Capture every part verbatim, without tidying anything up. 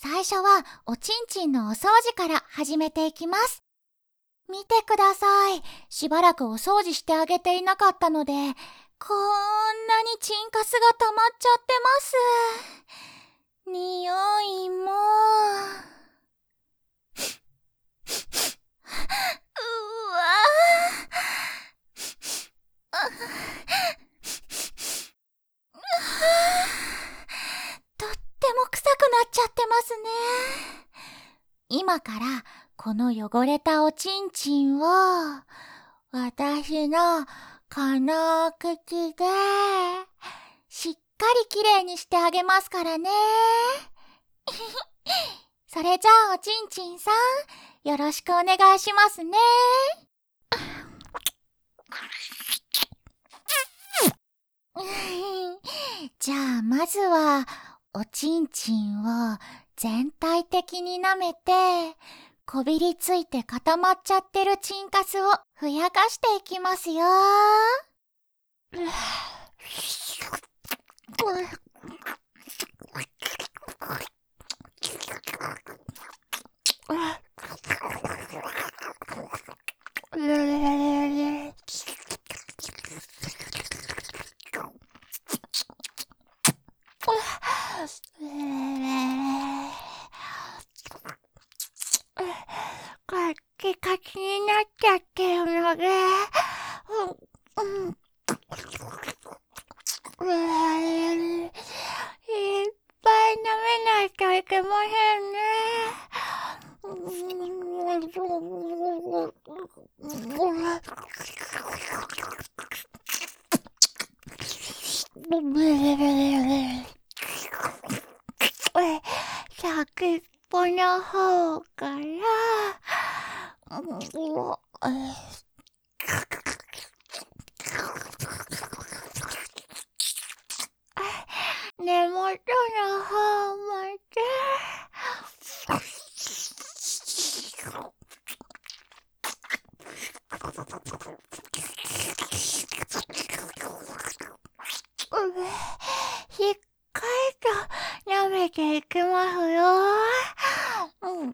最初はおちんちんのお掃除から始めていきます。見てください。しばらくお掃除してあげていなかったので、こんなにチンカスが溜まっちゃってます。匂いも。うわぁ。とっても臭くなっちゃってますね。今からこの汚れたおちんちんを私のこの口でしっかりきれいにしてあげますからね。それじゃあおちんちんさん、よろしくお願いしますね。じゃあまずはおちんちんを全体的に舐めて、こびりついて固まっちゃってるチンカスをふやかしていきますよ。カチカチになっちゃってるので、うんうん、いっぱい舐めないといけませんね。先っぽの方から根元の方までしっかりと舐めていきますよ。うん。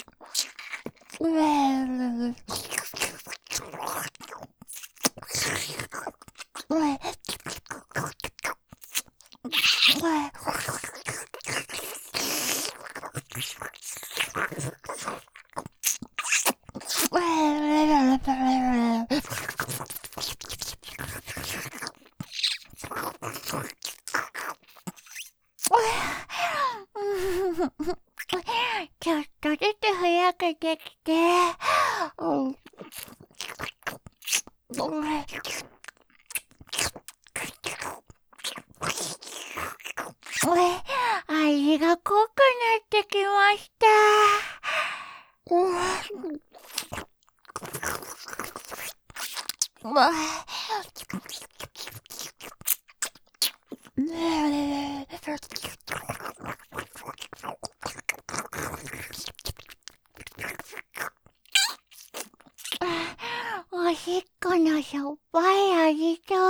ちょっとずつふやけてきて、うん、味が濃くなってきました。おしっこのしょっぱい味と、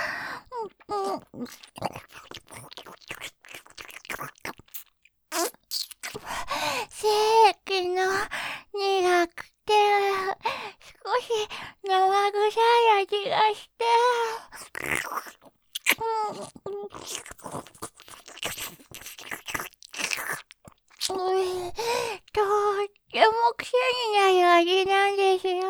精液の苦くて少し生臭い味がして、とっても癖になる味なんですよ。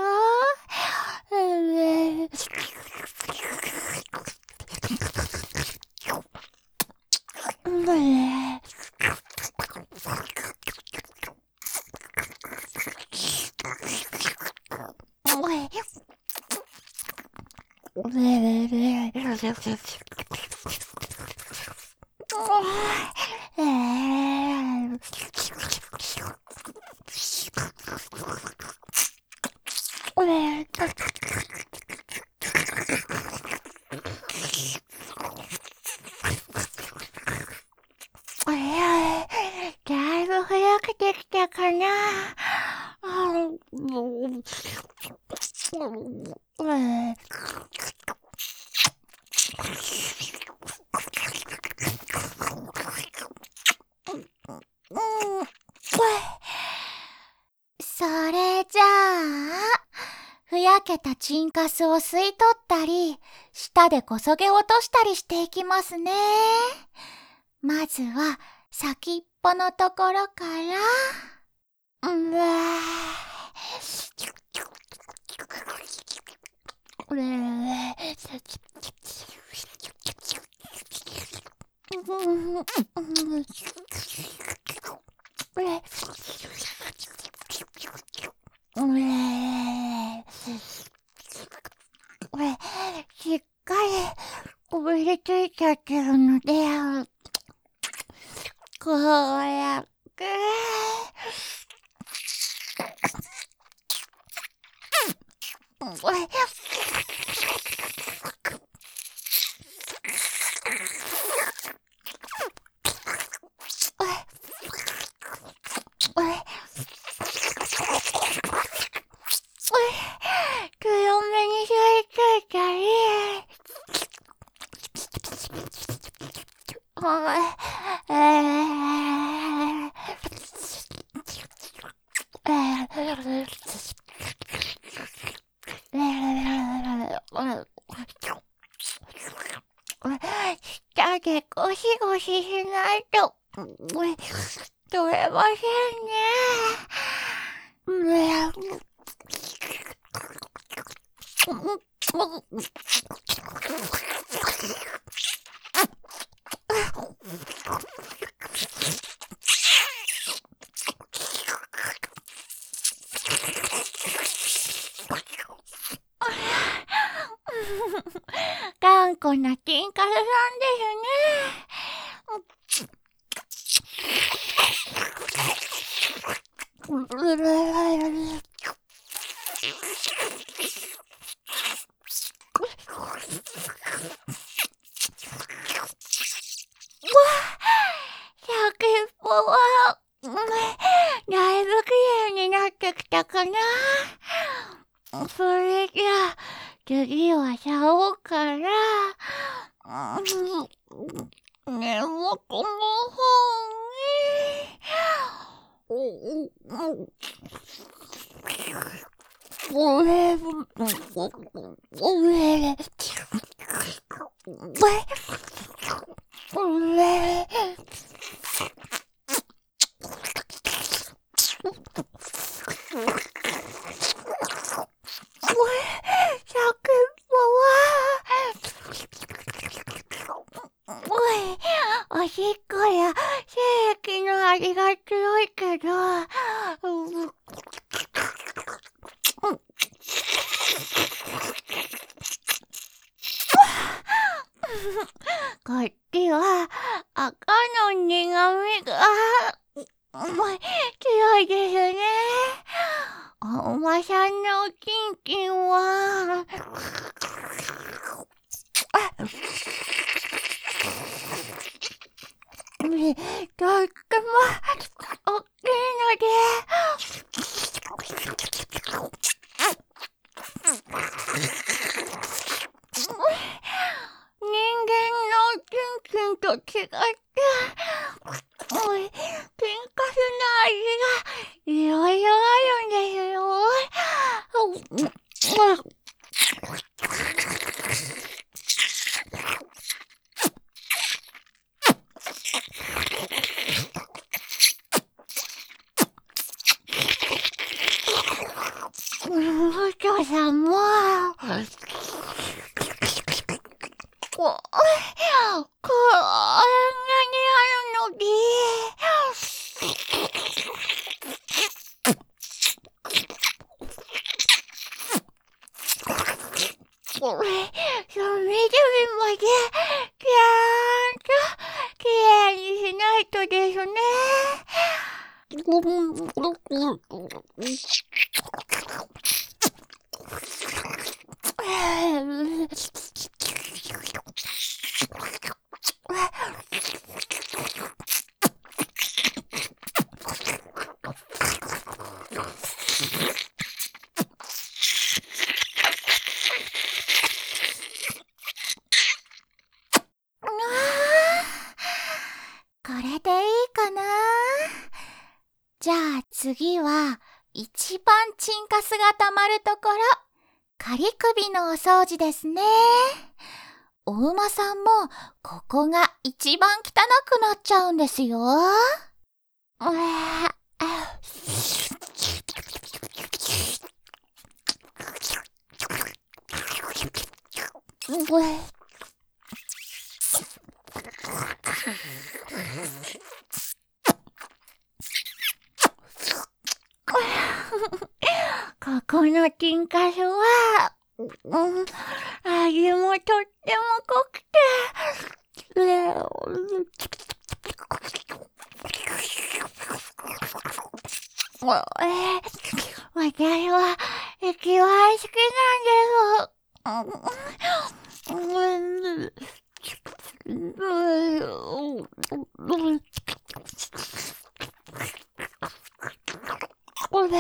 だいぶふやけてきたかな。 それじゃあ、ふやけたチンカスを吸い取ったり、舌でこそげ落としたりしていきますね。まずは、先っぽのところから、うわー。うわしっかりこびりついちゃってるので、こうやって、強めに吸い付いたり、えー、舌でゴシゴシしないと取れませんね。頑固なチンカスさんですね。先っぽは、だいぶきれいになってきたかな。それじゃあ、次は竿から、根元の方に、おれ、おれ、おれ、おしっこや精液の味が強いけど、こっちは赤の苦味が強いですね。お馬さんのおちんちんは、とっても大きいので、人間のおちんちんと違って、チンカスの味がいろいろあるんですよ。お父さんも、こ、こんなにあるので、これ、隅々まで、ちゃんと、きれいにしないとですね。これでいいかな。じゃ次は一番チンカスがたまるところ、仮首のお掃除ですね。お馬さんもここが一番汚くなっちゃうんですよ。うわここのチンカスは、うん、味もとっても濃くて、私は一番好きなんです。これ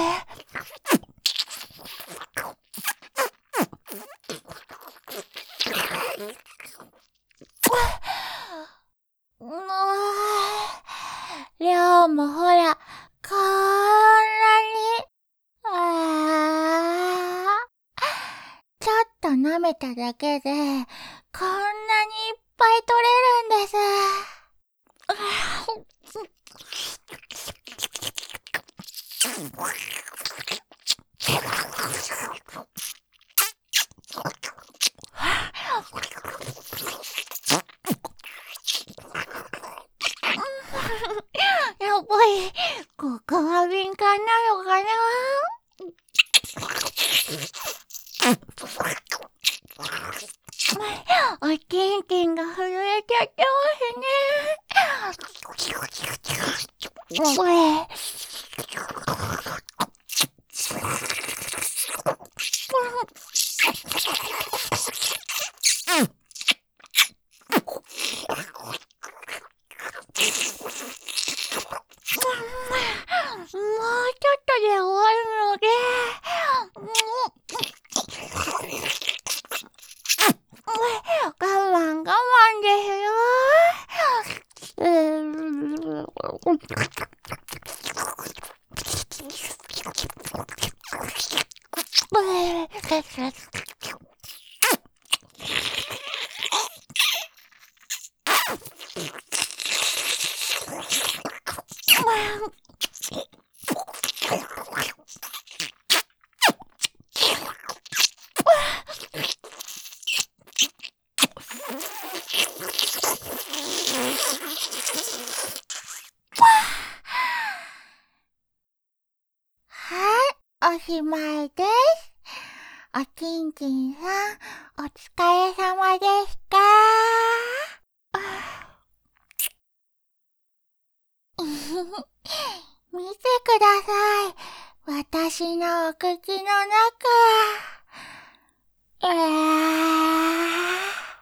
量もほら、こんなに、あー、ちょっと舐めただけで、こんなにいっぱい取れるんです。やっぱり、ここは敏感なのかな？おちんちんが震えちゃってますね。これ。もうちょっとで終わるので、我慢我慢ですよ。はい、おしまいです。おちんちんさん、お疲れ様でした。見てください。私のお口の中。えー、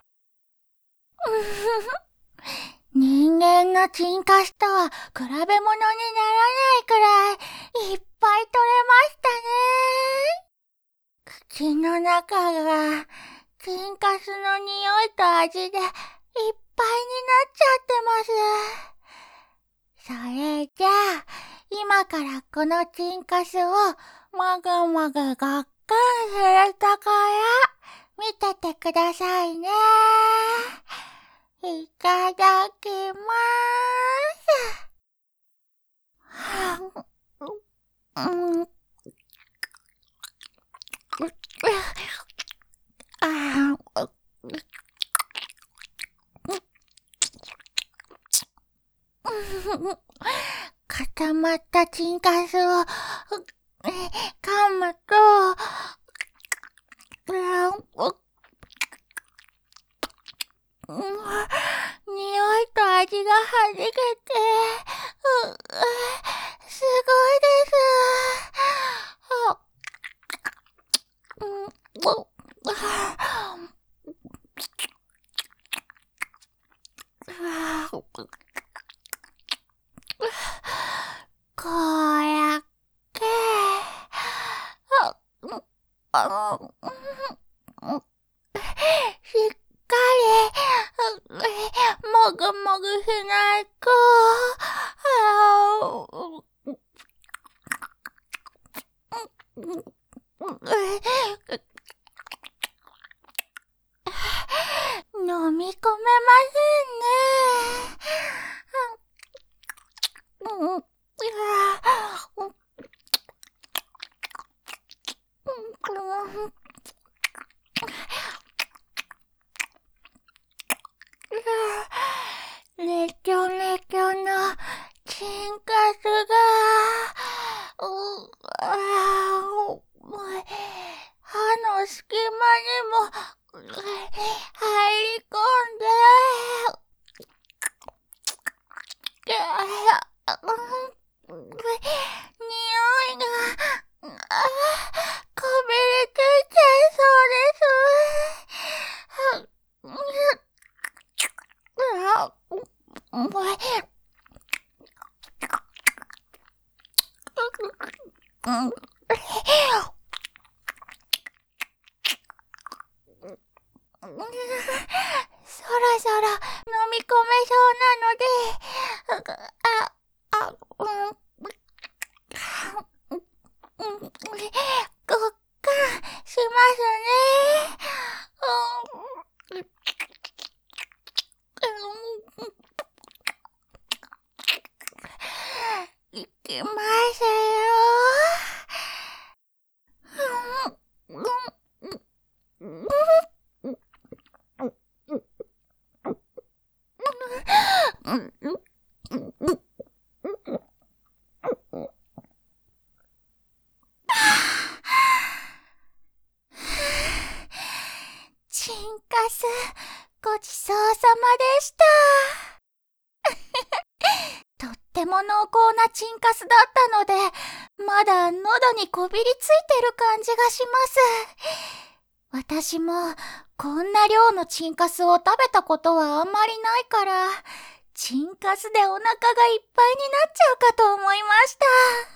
人間のチンカスとは比べ物にならないくらいいっぱい取れましたね。口の中がチンカスの匂いと味でいっぱいになっちゃってます。それじゃあ、今からこのチンカスをもぐもぐごっくんするところ見ててくださいね。いただきまーす。うん、あ固まったチンカスを噛むと、匂いと味がはじけて、すごいです。こうやって、しっかり、もぐもぐしないと、 うん、いやー、うん、うん、ねきょねきょのチンカスが、う、あー、歯の隙間にも入り込んで、うん、匂いが、あー、こびりついちゃいそうです。うん、あ、うん、うん、そろそろ飲み込めそうなので、あ、あ、うん、うん、ごっかんしますね。うん、うん、いきますよ。うん、うん、うん、うん、チンカス、ごちそうさまでした。とっても濃厚なチンカスだったので、まだ喉にこびりついてる感じがします。私もこんな量のチンカスを食べたことはあんまりないから、チンカスでお腹がいっぱいになっちゃうかと思いました。